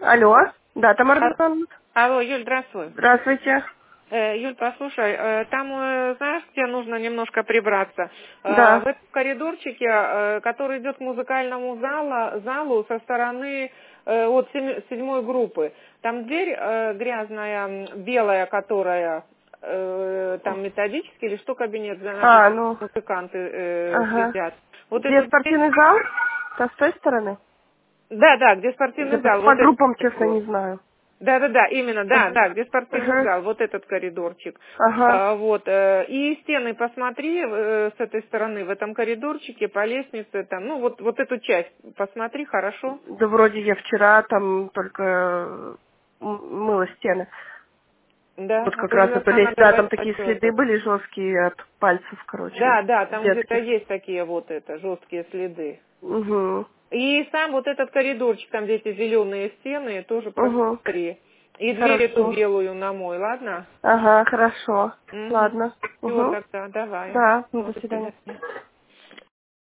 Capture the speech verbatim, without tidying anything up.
Алло, да, Тамара А- Александровна? Алло, Юль, здравствуй. Здравствуйте. Э, Юль, послушай, э, там, э, знаешь, где нужно немножко прибраться? Э, Да. В этом коридорчике, э, который идет к музыкальному залу, залу со стороны э, от семи- седьмой группы. Там дверь э, грязная, м, белая, которая э, там методический или что кабинет, где А, написано, ну, музыканты э, ага. сидят. Вот Где эту дверь, спортивный зал? Да, с той стороны? да, да, где Я спортивный по, зал, по вот этот группам, честно, коридор. не знаю. Да, да, да, именно, да, Ага. да, где спортивный Ага. зал, вот этот коридорчик. Ага. А, вот, э, и стены посмотри э, с этой стороны, в этом коридорчике, по лестнице, там, ну, вот, вот эту часть посмотри, хорошо. Да вроде я вчера там только э, м- мыла стены. Да, Вот как раз эту обязательно лестницу. надо Да, там брать такие следы отчеты. были жесткие от пальцев, короче, Да, да, там где-то детских. есть такие вот это, жесткие следы. Угу. И сам вот этот коридорчик, там где эти зеленые стены, тоже Угу. посмотри. И дверь эту Хорошо. белую на мой, ладно? Ага, хорошо. Угу. Ладно. Все Угу. тогда, давай. Да, ну, Всё, до до свидания. свидания.